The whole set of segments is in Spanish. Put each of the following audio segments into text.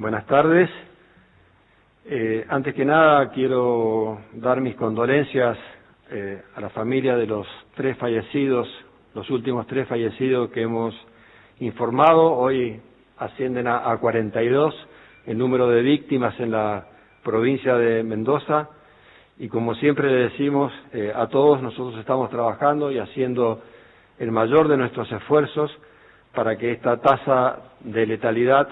Buenas tardes. Antes que nada quiero dar mis condolencias a la familia de los tres fallecidos, los últimos tres fallecidos que hemos informado. Hoy ascienden a 42 el número de víctimas en la provincia de Mendoza y como siempre le decimos a todos, nosotros estamos trabajando y haciendo el mayor de nuestros esfuerzos para que esta tasa de letalidad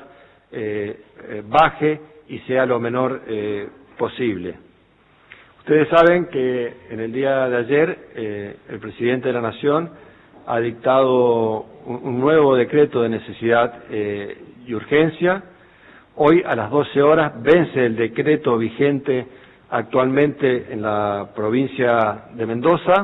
baje y sea lo menor posible. Ustedes saben que en el día de ayer el presidente de la Nación ha dictado un nuevo decreto de necesidad y urgencia. Hoy a las 12 horas vence el decreto vigente actualmente en la provincia de Mendoza.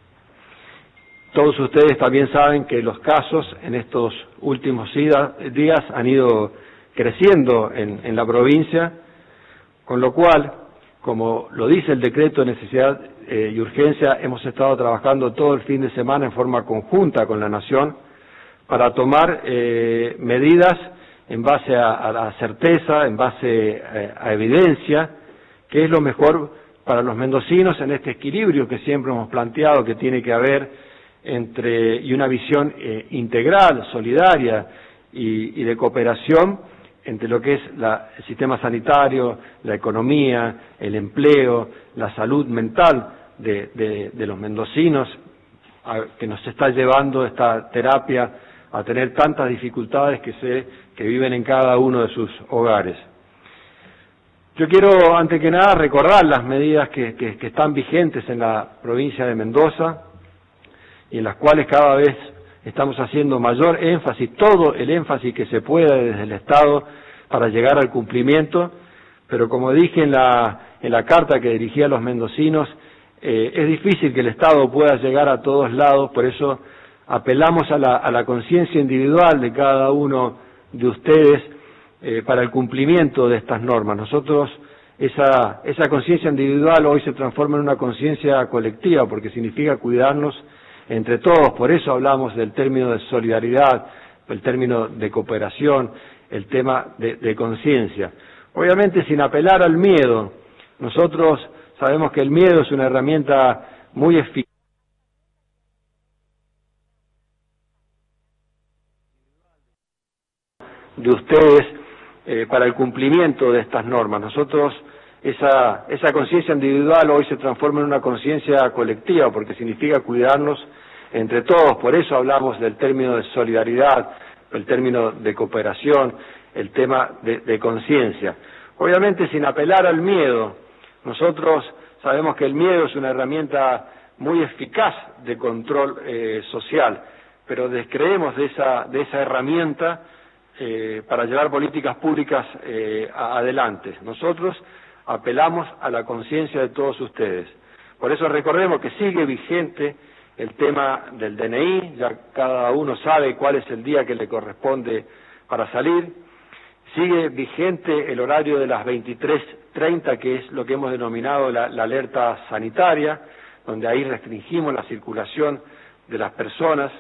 Todos ustedes también saben que los casos en estos últimos días han ido creciendo en la provincia, con lo cual, como lo dice el decreto de necesidad y urgencia, hemos estado trabajando todo el fin de semana en forma conjunta con la Nación para tomar medidas en base a la certeza, en base a evidencia, que es lo mejor para los mendocinos en este equilibrio que siempre hemos planteado que tiene que haber y una visión integral, solidaria y de cooperación entre lo que es el sistema sanitario, la economía, el empleo, la salud mental de los mendocinos, que nos está llevando esta terapia a tener tantas dificultades que viven en cada uno de sus hogares. Yo quiero, antes que nada, recordar las medidas que están vigentes en la provincia de Mendoza y en las cuales cada vez estamos haciendo mayor énfasis, todo el énfasis que se pueda desde el Estado para llegar al cumplimiento, pero como dije en la carta que dirigí a los mendocinos, es difícil que el Estado pueda llegar a todos lados, por eso apelamos a la conciencia individual de cada uno de ustedes para el cumplimiento de estas normas. Nosotros, esa conciencia individual hoy se transforma en una conciencia colectiva, porque significa cuidarnos entre todos, por eso hablamos del término de solidaridad, el término de cooperación, el tema de conciencia. Obviamente sin apelar al miedo, nosotros sabemos que el miedo es una herramienta muy eficaz de ustedes para el cumplimiento de estas normas. Nosotros, esa conciencia individual hoy se transforma en una conciencia colectiva, porque significa cuidarnos entre todos, por eso hablamos del término de solidaridad, el término de cooperación, el tema de conciencia. Obviamente sin apelar al miedo, nosotros sabemos que el miedo es una herramienta muy eficaz de control social, pero descreemos de esa herramienta para llevar políticas públicas adelante. Nosotros apelamos a la conciencia de todos ustedes. Por eso recordemos que sigue vigente el tema del DNI, ya cada uno sabe cuál es el día que le corresponde para salir. Sigue vigente el horario de las 23:30, que es lo que hemos denominado la alerta sanitaria, donde ahí restringimos la circulación de las personas.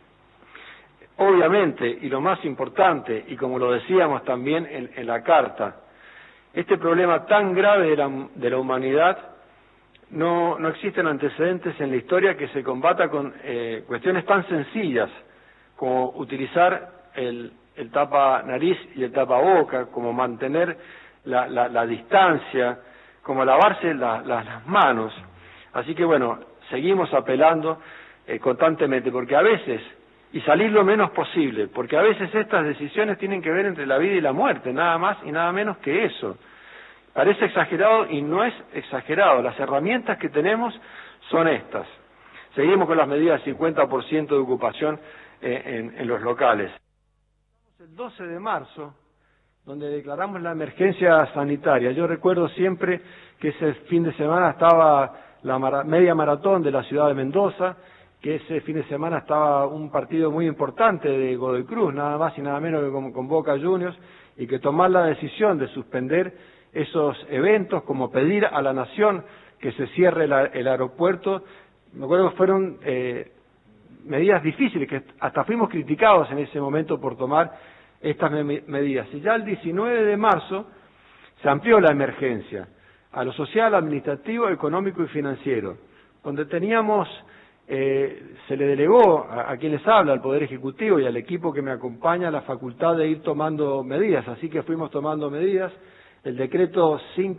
Obviamente, y lo más importante, y como lo decíamos también en la carta, este problema tan grave de la humanidad, no existen antecedentes en la historia que se combata con cuestiones tan sencillas como utilizar el tapa nariz y el tapaboca, como mantener la distancia, como lavarse las manos. Así que bueno, seguimos apelando constantemente, porque a veces, y salir lo menos posible, porque a veces estas decisiones tienen que ver entre la vida y la muerte, nada más y nada menos que eso. Parece exagerado y no es exagerado. Las herramientas que tenemos son estas. Seguimos con las medidas de 50% de ocupación en los locales. El 12 de marzo, donde declaramos la emergencia sanitaria. Yo recuerdo siempre que ese fin de semana estaba la media maratón de la ciudad de Mendoza, que ese fin de semana estaba un partido muy importante de Godoy Cruz, nada más y nada menos que con Boca Juniors, y que tomar la decisión de suspender esos eventos, como pedir a la Nación que se cierre el aeropuerto. Me acuerdo que fueron medidas difíciles, que hasta fuimos criticados en ese momento por tomar estas medidas. Y ya el 19 de marzo se amplió la emergencia a lo social, administrativo, económico y financiero, donde teníamos, se le delegó a quien les habla, al Poder Ejecutivo y al equipo que me acompaña, la facultad de ir tomando medidas, así que fuimos tomando medidas. El decreto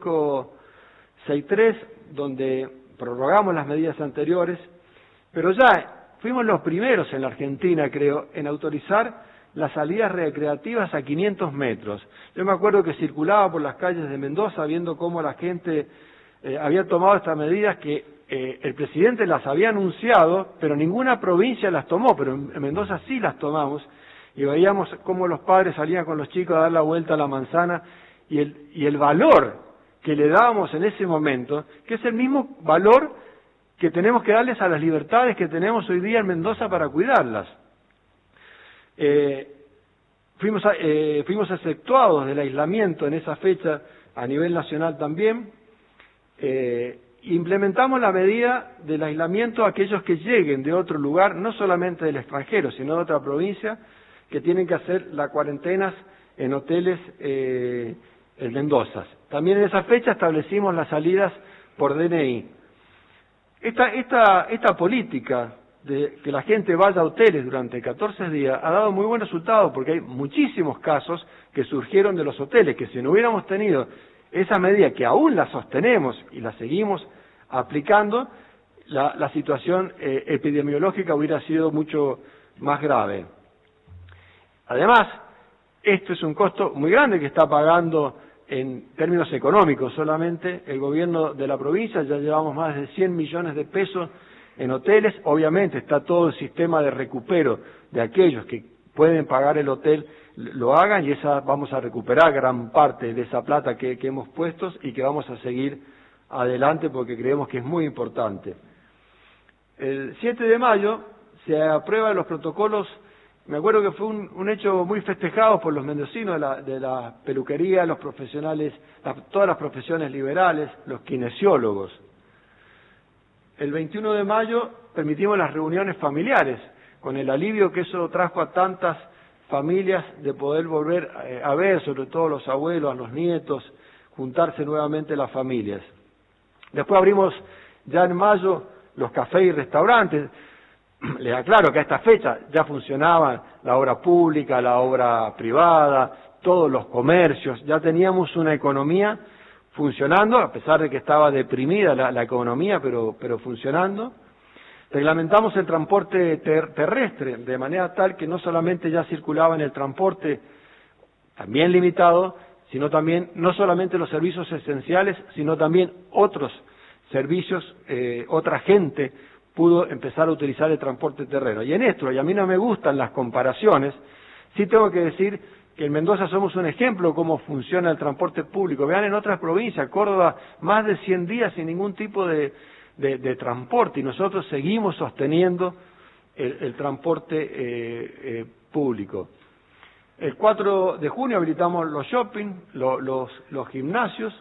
563, donde prorrogamos las medidas anteriores, pero ya fuimos los primeros en la Argentina, creo, en autorizar las salidas recreativas a 500 metros. Yo me acuerdo que circulaba por las calles de Mendoza viendo cómo la gente había tomado estas medidas que el presidente las había anunciado, pero ninguna provincia las tomó, pero en Mendoza sí las tomamos, y veíamos cómo los padres salían con los chicos a dar la vuelta a la manzana, y el valor que le dábamos en ese momento, que es el mismo valor que tenemos que darles a las libertades que tenemos hoy día en Mendoza para cuidarlas. Fuimos exceptuados del aislamiento en esa fecha a nivel nacional también. Implementamos la medida del aislamiento a aquellos que lleguen de otro lugar, no solamente del extranjero, sino de otra provincia, que tienen que hacer las cuarentenas en hoteles en Mendoza. También en esa fecha establecimos las salidas por DNI. Esta política de que la gente vaya a hoteles durante 14 días ha dado muy buen resultado, porque hay muchísimos casos que surgieron de los hoteles, que si no hubiéramos tenido esa medida, que aún la sostenemos y la seguimos aplicando, la situación epidemiológica hubiera sido mucho más grave. Además, esto es un costo muy grande que está pagando en términos económicos solamente el gobierno de la provincia. Ya llevamos más de 100 millones de pesos en hoteles. Obviamente está todo el sistema de recupero de aquellos que pueden pagar el hotel, lo hagan, y vamos a recuperar gran parte de esa plata que hemos puesto y que vamos a seguir adelante porque creemos que es muy importante. El 7 de mayo se aprueban los protocolos. Me acuerdo que fue un hecho muy festejado por los mendocinos de la peluquería, los profesionales, todas las profesiones liberales, los kinesiólogos. El 21 de mayo permitimos las reuniones familiares, con el alivio que eso trajo a tantas familias de poder volver a ver, sobre todo los abuelos, a los nietos, juntarse nuevamente las familias. Después abrimos ya en mayo los cafés y restaurantes. Les aclaro que a esta fecha ya funcionaban la obra pública, la obra privada, todos los comercios, ya teníamos una economía funcionando, a pesar de que estaba deprimida la economía, pero funcionando. Reglamentamos el transporte terrestre, de manera tal que no solamente ya circulaba en el transporte, también limitado, sino también, no solamente los servicios esenciales, sino también otros servicios, otra gente pudo empezar a utilizar el transporte terreno. Y en esto, y a mí no me gustan las comparaciones, sí tengo que decir que en Mendoza somos un ejemplo de cómo funciona el transporte público. Vean en otras provincias, Córdoba, más de 100 días sin ningún tipo de transporte, y nosotros seguimos sosteniendo el transporte público. El 4 de junio habilitamos los shopping, los gimnasios.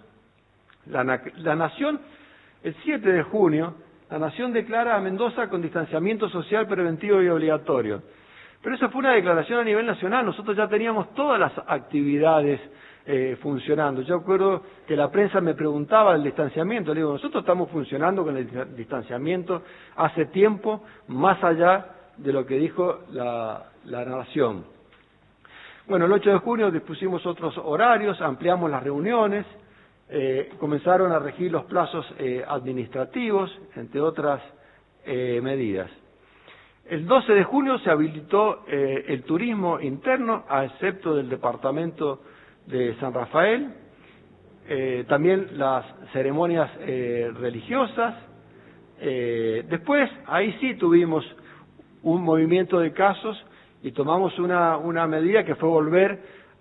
La Nación, el 7 de junio, la Nación declara a Mendoza con distanciamiento social preventivo y obligatorio. Pero esa fue una declaración a nivel nacional. Nosotros ya teníamos todas las actividades funcionando. Yo recuerdo que la prensa me preguntaba del distanciamiento. Le digo, nosotros estamos funcionando con el distanciamiento hace tiempo, más allá de lo que dijo la Nación. Bueno, el 8 de junio dispusimos otros horarios, ampliamos las reuniones, comenzaron a regir los plazos administrativos, entre otras medidas. El 12 de junio se habilitó el turismo interno, a excepto del departamento de San Rafael, también las ceremonias religiosas. Después, ahí sí tuvimos un movimiento de casos y tomamos una medida que fue volver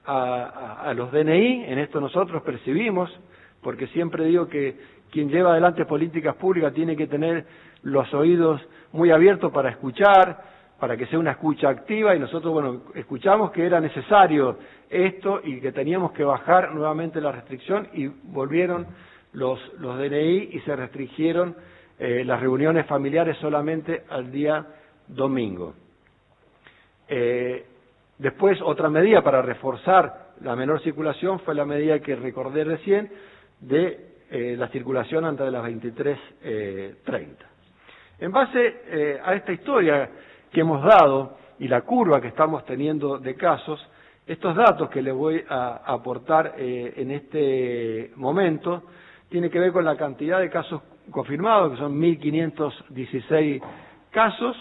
a los DNI. En esto nosotros percibimos, porque siempre digo que quien lleva adelante políticas públicas tiene que tener los oídos muy abiertos para escuchar, para que sea una escucha activa, y nosotros, bueno, escuchamos que era necesario esto y que teníamos que bajar nuevamente la restricción, y volvieron los DNI y se restringieron las reuniones familiares solamente al día domingo. Después, otra medida para reforzar la menor circulación fue la medida que recordé recién de la circulación antes de las 23:30. En base a esta historia que hemos dado y la curva que estamos teniendo de casos, estos datos que les voy a aportar en este momento tienen que ver con la cantidad de casos confirmados, que son 1.516 casos.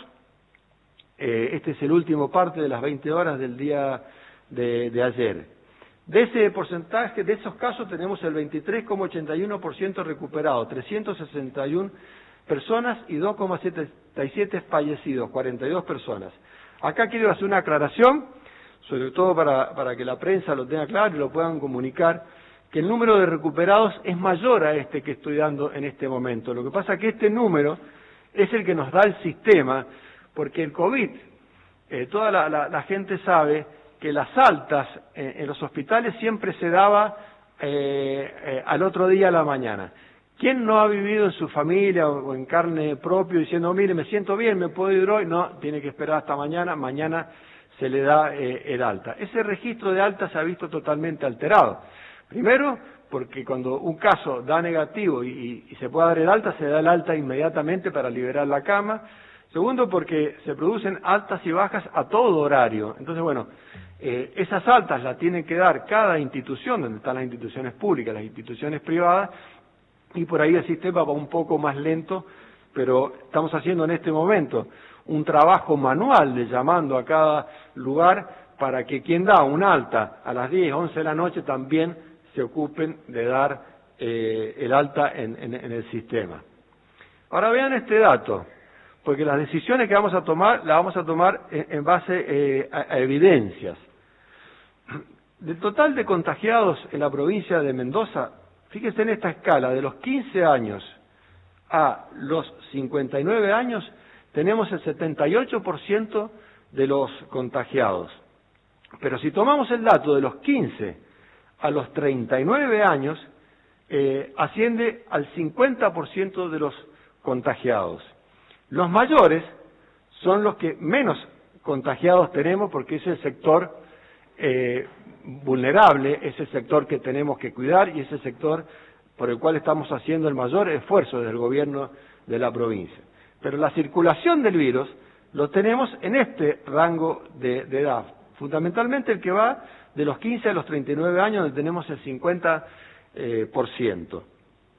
Este es el último parte de las 20 horas del día de ayer. De ese porcentaje, de esos casos, tenemos el 23,81% recuperado, 361 personas y 2,77 fallecidos, 42 personas. Acá quiero hacer una aclaración, sobre todo para que la prensa lo tenga claro y lo puedan comunicar, que el número de recuperados es mayor a este que estoy dando en este momento. Lo que pasa es que este número es el que nos da el sistema, porque el COVID, toda la gente sabe que las altas en los hospitales siempre se daba al otro día a la mañana. ¿Quién no ha vivido en su familia o en carne propia diciendo, mire, me siento bien, me puedo ir hoy? No, tiene que esperar hasta mañana, mañana se le da el alta. Ese registro de alta se ha visto totalmente alterado. Primero, porque cuando un caso da negativo y se puede dar el alta, se da el alta inmediatamente para liberar la cama. Segundo, porque se producen altas y bajas a todo horario. Entonces, bueno, esas altas las tienen que dar cada institución, donde están las instituciones públicas, las instituciones privadas, y por ahí el sistema va un poco más lento, pero estamos haciendo en este momento un trabajo manual de llamando a cada lugar para que quien da un alta a las 10, 11 de la noche también se ocupen de dar el alta en el sistema. Ahora vean este dato, porque las decisiones que vamos a tomar, las vamos a tomar en base a evidencias. Del total de contagiados en la provincia de Mendoza, fíjense en esta escala, de los 15 años a los 59 años, tenemos el 78% de los contagiados. Pero si tomamos el dato de los 15 a los 39 años, asciende al 50% de los contagiados. Los mayores son los que menos contagiados tenemos porque es el sector vulnerable, es el sector que tenemos que cuidar y es el sector por el cual estamos haciendo el mayor esfuerzo desde el gobierno de la provincia. Pero la circulación del virus lo tenemos en este rango de edad, fundamentalmente el que va de los 15 a los 39 años, donde tenemos el 50%.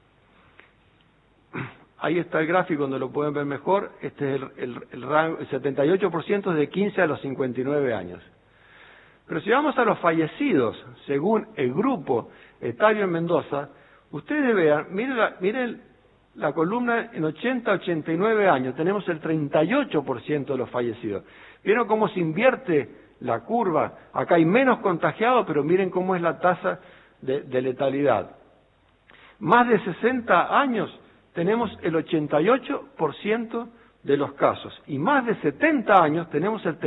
Ahí está el gráfico donde lo pueden ver mejor. Este es el rango, el 78% es de 15 a los 59 años. Pero si vamos a los fallecidos, según el grupo etario en Mendoza, ustedes vean, miren la columna en 80 a 89 años, tenemos el 38% de los fallecidos. ¿Vieron cómo se invierte la curva? Acá hay menos contagiados, pero miren cómo es la tasa de letalidad. Más de 60 años tenemos el 88% de los casos y más de 70 años tenemos el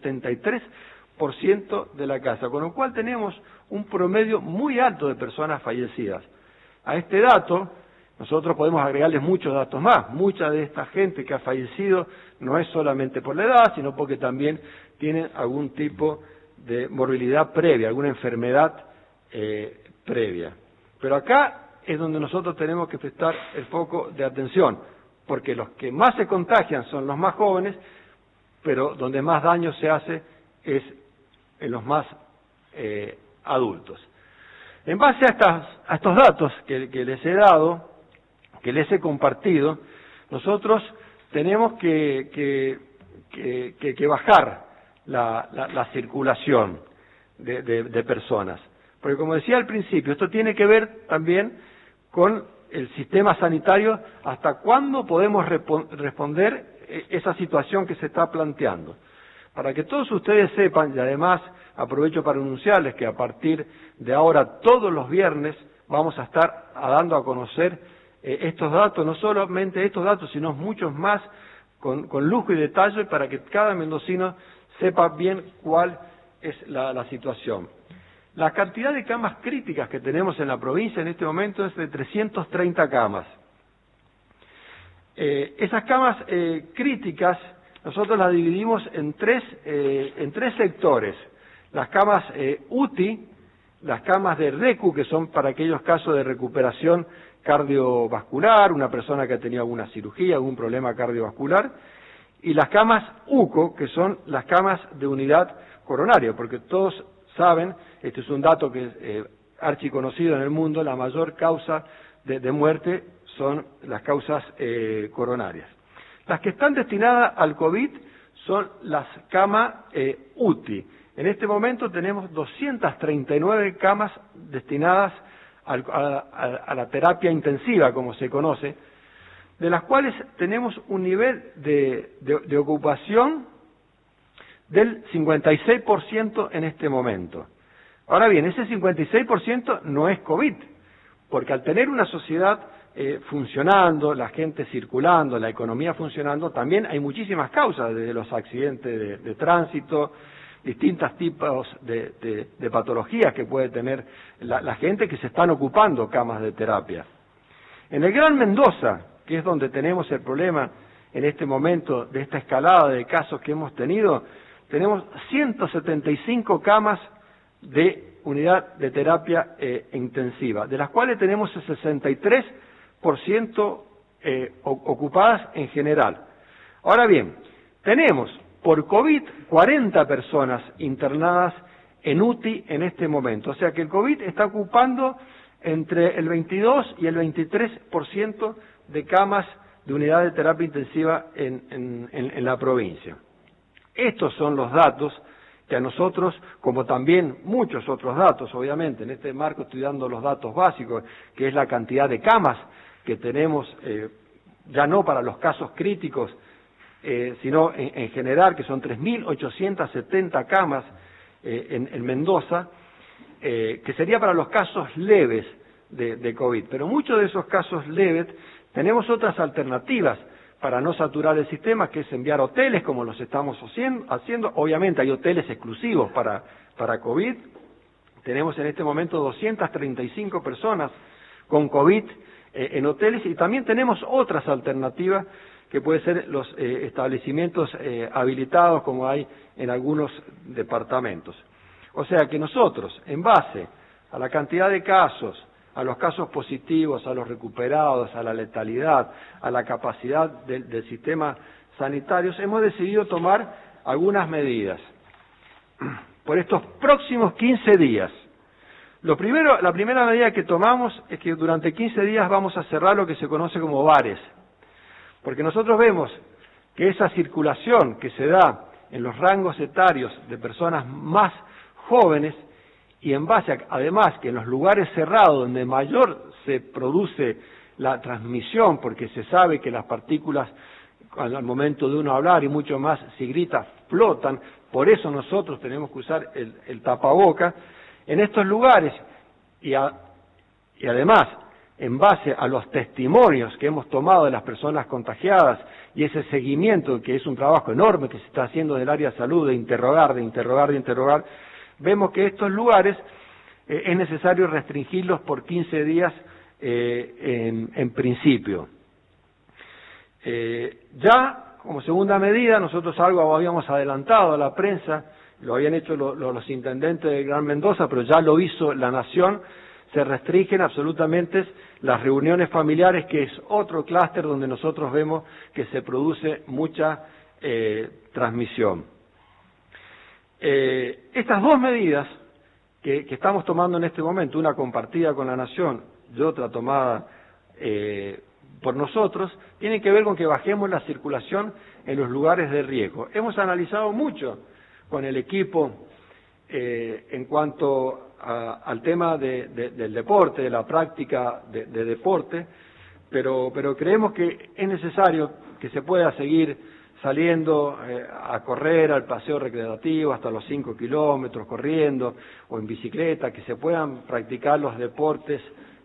73% de la casa, con lo cual tenemos un promedio muy alto de personas fallecidas. A este dato nosotros podemos agregarles muchos datos más. Mucha de esta gente que ha fallecido no es solamente por la edad, sino porque también tienen algún tipo de morbilidad previa, alguna enfermedad previa. Pero acá es donde nosotros tenemos que prestar el foco de atención, porque los que más se contagian son los más jóvenes, pero donde más daño se hace es en los más adultos. En base a estos datos que les he dado, que les he compartido, nosotros tenemos que bajar la circulación de personas. Porque como decía al principio, esto tiene que ver también con el sistema sanitario, hasta cuándo podemos responder esa situación que se está planteando. Para que todos ustedes sepan, y además aprovecho para anunciarles que a partir de ahora, todos los viernes, vamos a estar dando a conocer estos datos, no solamente estos datos, sino muchos más, con lujo y detalle, para que cada mendocino sepa bien cuál es la situación. La cantidad de camas críticas que tenemos en la provincia en este momento es de 330 camas. Esas camas críticas nosotros las dividimos en tres sectores. las camas UTI, las camas de RECU, que son para aquellos casos de recuperación cardiovascular, una persona que ha tenido alguna cirugía, algún problema cardiovascular, y las camas UCO, que son las camas de unidad coronaria, porque todos saben, este es un dato que es archiconocido en el mundo, la mayor causa de muerte son las causas coronarias. Las que están destinadas al COVID son las camas UTI. En este momento tenemos 239 camas destinadas a la terapia intensiva, como se conoce, de las cuales tenemos un nivel de ocupación del 56% en este momento. Ahora bien, ese 56% no es COVID, porque al tener una sociedad funcionando, la gente circulando, la economía funcionando, también hay muchísimas causas, desde los accidentes de tránsito, distintos tipos de patologías que puede tener la gente que se están ocupando camas de terapia. En el Gran Mendoza, que es donde tenemos el problema en este momento de esta escalada de casos que hemos tenido, tenemos 175 camas de unidad de terapia intensiva, de las cuales tenemos el 63% ocupadas en general. Ahora bien, tenemos por COVID 40 personas internadas en UTI en este momento, o sea que el COVID está ocupando entre el 22 y el 23% de camas de unidad de terapia intensiva en la provincia. Estos son los datos que a nosotros, como también muchos otros datos, obviamente, en este marco estoy dando los datos básicos, que es la cantidad de camas que tenemos, ya no para los casos críticos, sino en general, que son 3.870 camas en Mendoza, que sería para los casos leves de COVID. Pero muchos de esos casos leves tenemos otras alternativas para no saturar el sistema, que es enviar hoteles, como los estamos haciendo. Obviamente hay hoteles exclusivos para COVID. Tenemos en este momento 235 personas con COVID en hoteles, y también tenemos otras alternativas que pueden ser los establecimientos habilitados, como hay en algunos departamentos. O sea que nosotros, en base a la cantidad de casos, a los casos positivos, a los recuperados, a la letalidad, a la capacidad del sistema sanitario, hemos decidido tomar algunas medidas. Por estos próximos 15 días, la primera medida que tomamos es que durante 15 días vamos a cerrar lo que se conoce como bares, porque nosotros vemos que esa circulación que se da en los rangos etarios de personas más jóvenes, y en base además que en los lugares cerrados donde mayor se produce la transmisión, porque se sabe que las partículas al momento de uno hablar y mucho más si grita flotan, por eso nosotros tenemos que usar el tapaboca en estos lugares, y además en base a los testimonios que hemos tomado de las personas contagiadas y ese seguimiento, que es un trabajo enorme que se está haciendo del área de salud, de interrogar, vemos que estos lugares es necesario restringirlos por 15 días en principio. Ya como segunda medida, nosotros algo habíamos adelantado a la prensa, lo habían hecho los intendentes de Gran Mendoza, pero ya lo hizo la Nación. Se restringen absolutamente las reuniones familiares, que es otro clúster donde nosotros vemos que se produce mucha transmisión. Estas dos medidas que estamos tomando en este momento, una compartida con la Nación y otra tomada por nosotros, tienen que ver con que bajemos la circulación en los lugares de riesgo. Hemos analizado mucho con el equipo en cuanto al tema del deporte, de la práctica de deporte, pero creemos que es necesario que se pueda seguir saliendo a correr, al paseo recreativo hasta los 5 kilómetros, corriendo o en bicicleta, que se puedan practicar los deportes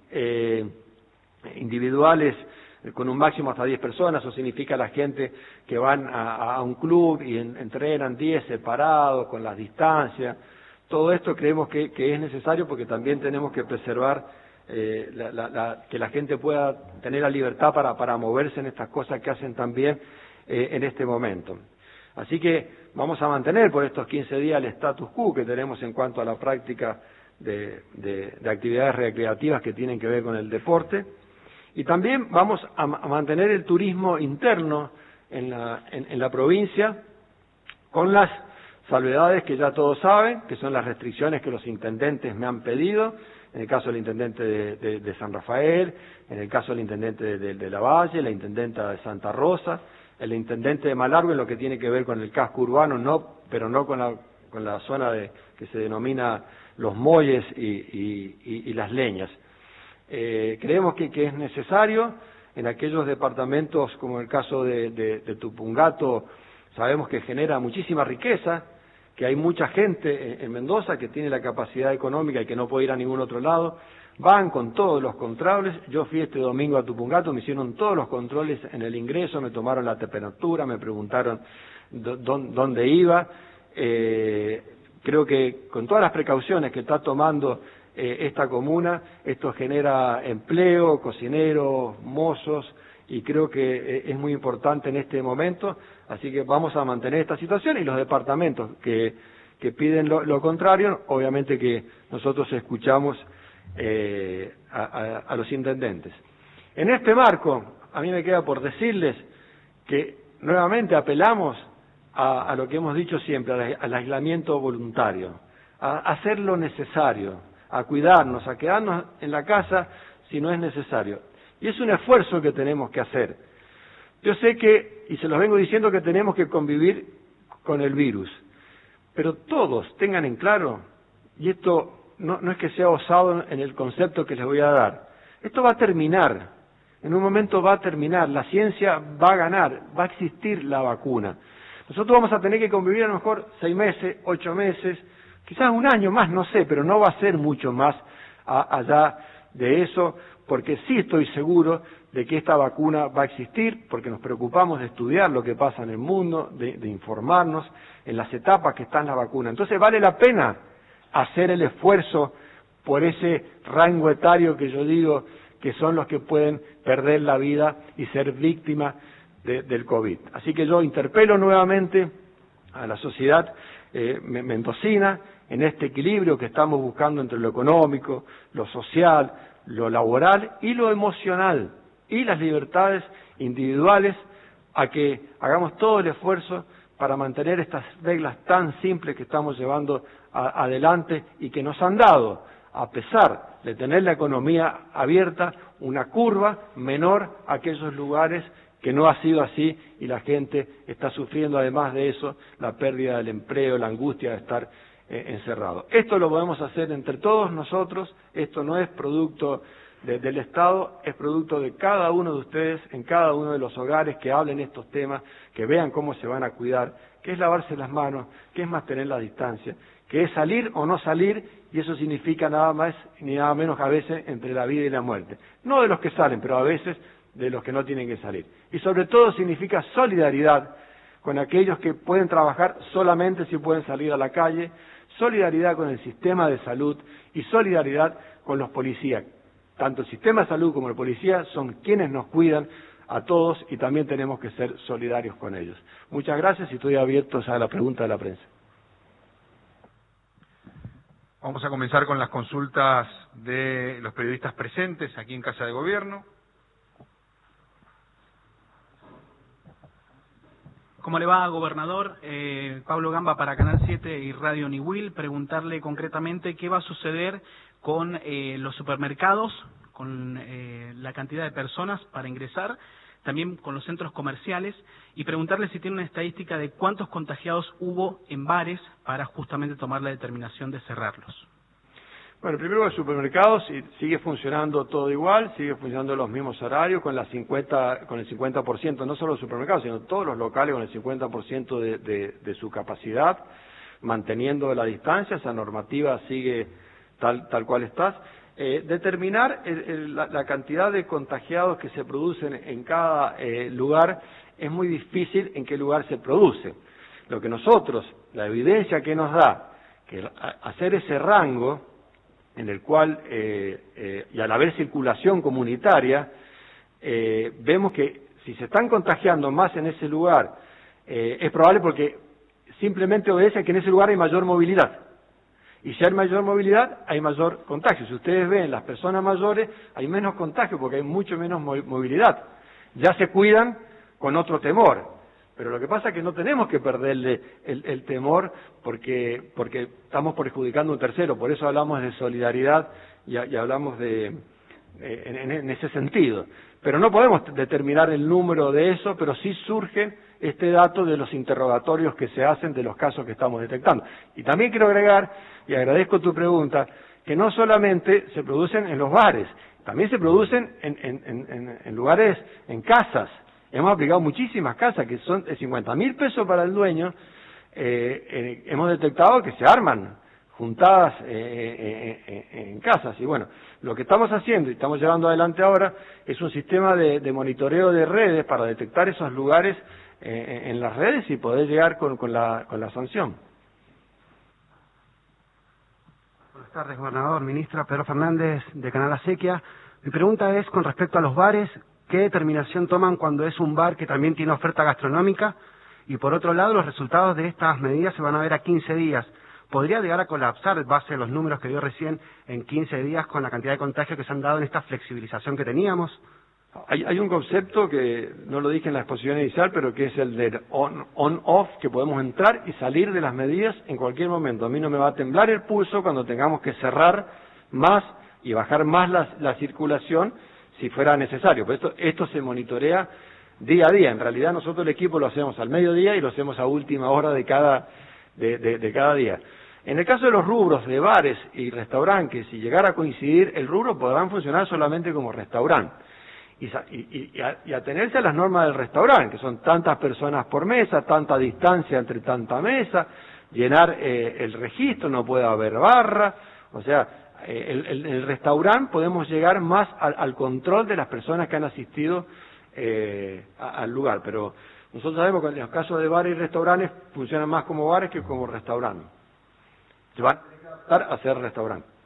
individuales con un máximo hasta 10 personas. Eso significa la gente que van a un club y entrenan 10 separados, con las distancias. Todo esto creemos que es necesario, porque también tenemos que preservar que la gente pueda tener la libertad para moverse en estas cosas que hacen también en este momento. Así que Vamos a mantener por estos 15 días el status quo que tenemos en cuanto a la práctica de actividades recreativas que tienen que ver con el deporte. Y también vamos a mantener el turismo interno en la provincia, con las salvedades que ya todos saben, que son las restricciones que los intendentes me han pedido, en el caso del intendente de San Rafael, en el caso del intendente de La Valle, la intendenta de Santa Rosa, el intendente de Malargüe, en lo que tiene que ver con el casco urbano, pero no con la zona que se denomina los molles y las leñas. Creemos que es necesario en aquellos departamentos, como el caso de Tupungato, sabemos que genera muchísima riqueza, que hay mucha gente en Mendoza que tiene la capacidad económica y que no puede ir a ningún otro lado, van con todos los controles. Yo fui este domingo a Tupungato, me hicieron todos los controles en el ingreso, me tomaron la temperatura, me preguntaron dónde iba. Creo que con todas las precauciones que está tomando esta comuna, esto genera empleo, cocineros, mozos, y creo que es muy importante en este momento, así que vamos a mantener esta situación, y los departamentos que piden lo contrario, obviamente que nosotros escuchamos a los intendentes. En este marco, a mí me queda por decirles que nuevamente apelamos a lo que hemos dicho siempre, al aislamiento voluntario, a hacer lo necesario, a cuidarnos, a quedarnos en la casa si no es necesario. Y es un esfuerzo que tenemos que hacer. Yo sé que, y se los vengo diciendo, que tenemos que convivir con el virus, pero todos tengan en claro, y esto no es que sea osado en el concepto que les voy a dar, esto va a terminar, en un momento va a terminar, la ciencia va a ganar, va a existir la vacuna. Nosotros vamos a tener que convivir a lo mejor 6 meses, 8 meses, quizás un año más, no sé, pero no va a ser mucho más allá de eso, porque sí estoy seguro de que esta vacuna va a existir, porque nos preocupamos de estudiar lo que pasa en el mundo, de informarnos en las etapas que está en la vacuna. Entonces vale la pena hacer el esfuerzo por ese rango etario que yo digo que son los que pueden perder la vida y ser víctimas del COVID. Así que yo interpelo nuevamente a la sociedad mendocina en este equilibrio que estamos buscando entre lo económico, lo social, lo laboral y lo emocional, y las libertades individuales, a que hagamos todo el esfuerzo para mantener estas reglas tan simples que estamos llevando adelante y que nos han dado, a pesar de tener la economía abierta, una curva menor a aquellos lugares que no ha sido así y la gente está sufriendo, además de eso, la pérdida del empleo, la angustia de estar encerrado. Esto lo podemos hacer entre todos nosotros, esto no es producto del Estado, es producto de cada uno de ustedes, en cada uno de los hogares, que hablen estos temas, que vean cómo se van a cuidar, que es lavarse las manos, que es mantener la distancia, que es salir o no salir, y eso significa nada más ni nada menos a veces entre la vida y la muerte. No de los que salen, pero a veces de los que no tienen que salir. Y sobre todo significa solidaridad con aquellos que pueden trabajar solamente si pueden salir a la calle, solidaridad con el sistema de salud y solidaridad con los policías. Tanto el sistema de salud como el policía son quienes nos cuidan a todos y también tenemos que ser solidarios con ellos. Muchas gracias y estoy abierto a la pregunta de la prensa. Vamos a comenzar con las consultas de los periodistas presentes aquí en Casa de Gobierno. ¿Cómo le va, gobernador? Pablo Gamba para Canal 7 y Radio Niwil. Preguntarle concretamente qué va a suceder con los supermercados, con la cantidad de personas para ingresar, también con los centros comerciales, y preguntarle si tiene una estadística de cuántos contagiados hubo en bares para justamente tomar la determinación de cerrarlos. Bueno, primero los supermercados sigue funcionando todo igual, sigue funcionando los mismos horarios con el 50%, no solo los supermercados, sino todos los locales con el 50% de su capacidad, manteniendo la distancia. Esa normativa sigue tal cual está. Determinar la cantidad de contagiados que se producen en cada lugar es muy difícil en qué lugar se produce. Lo que nosotros, la evidencia que nos da, que hacer ese rango en el cual, y al haber circulación comunitaria, vemos que si se están contagiando más en ese lugar, es probable porque simplemente obedece a que en ese lugar hay mayor movilidad. Y si hay mayor movilidad, hay mayor contagio. Si ustedes ven, las personas mayores, hay menos contagio porque hay mucho menos movilidad. Ya se cuidan con otro temor. Pero lo que pasa es que no tenemos que perderle el temor porque estamos perjudicando a un tercero. Por eso hablamos de solidaridad y hablamos en ese sentido. Pero no podemos determinar el número de eso, pero sí surge este dato de los interrogatorios que se hacen de los casos que estamos detectando. Y también quiero agregar, y agradezco tu pregunta, que no solamente se producen en los bares, también se producen en lugares, en casas. Hemos aplicado muchísimas casas que son de 50.000 pesos para el dueño. Hemos detectado que se arman juntadas en casas. Y bueno, lo que estamos haciendo y estamos llevando adelante ahora es un sistema de monitoreo de redes para detectar esos lugares en las redes y poder llegar con la sanción. Buenas tardes, gobernador, ministra. Pedro Fernández, de Canal Acequia. Mi pregunta es con respecto a los bares, ¿qué determinación toman cuando es un bar que también tiene oferta gastronómica? Y por otro lado, los resultados de estas medidas se van a ver a 15 días. ¿Podría llegar a colapsar, base a los números que dio recién, en 15 días con la cantidad de contagios que se han dado en esta flexibilización que teníamos? Hay un concepto que no lo dije en la exposición inicial, pero que es el de on-off, que podemos entrar y salir de las medidas en cualquier momento. A mí no me va a temblar el pulso cuando tengamos que cerrar más y bajar más la circulación si fuera necesario. Pero esto se monitorea día a día. En realidad nosotros el equipo lo hacemos al mediodía y lo hacemos a última hora de cada día. En el caso de los rubros de bares y restaurantes, si llegara a coincidir, el rubro podrán funcionar solamente como restaurante. Y atenerse a las normas del restaurante, que son tantas personas por mesa, tanta distancia entre tanta mesa, llenar el registro, no puede haber barra, o sea, el restaurante podemos llegar más al control de las personas que han asistido al lugar, pero nosotros sabemos que en los casos de bares y restaurantes funcionan más como bares que como restaurantes. Se van a adaptar a ser restaurantes.